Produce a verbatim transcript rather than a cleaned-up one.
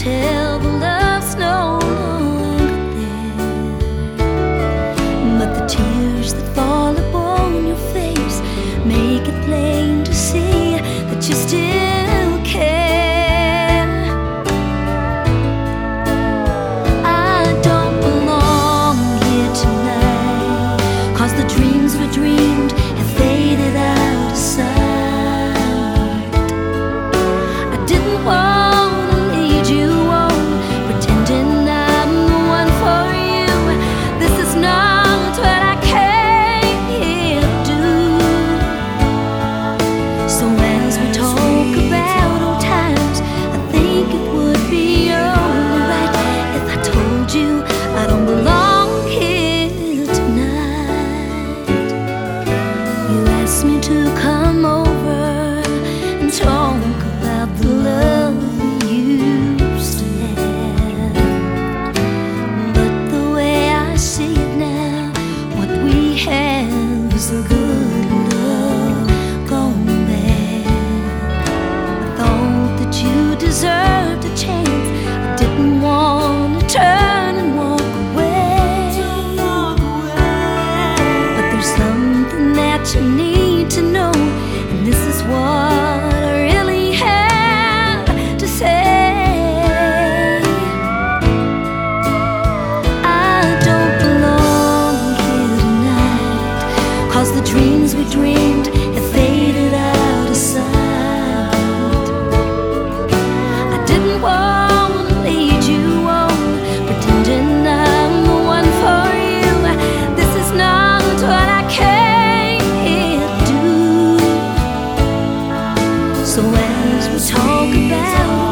tell the love's no longer there, but the tears that fall upon your face make it plain to see that you still care. I don't belong here tonight, 'cause the dreams we dreamed have faded out of sight. I didn't want to lead you on, pretending I'm the one for you. This is not what I came here to do. So as we talk about old times, I think it would be alright if I told you I don't belong here tonight. You asked me to come over and talk about the love we used to have, but the way I see it now, what we have is a good love gone bad. I thought that you deserved a chance. I didn't want to turn and walk away, but there's something that you need to know, and this is what I really have to say. I don't belong here tonight, 'cause the dreams we dreamed have faded out of sight. I didn't want to lead you on, pretending I'm the one for you. This is not what I came here to do. So as we talk about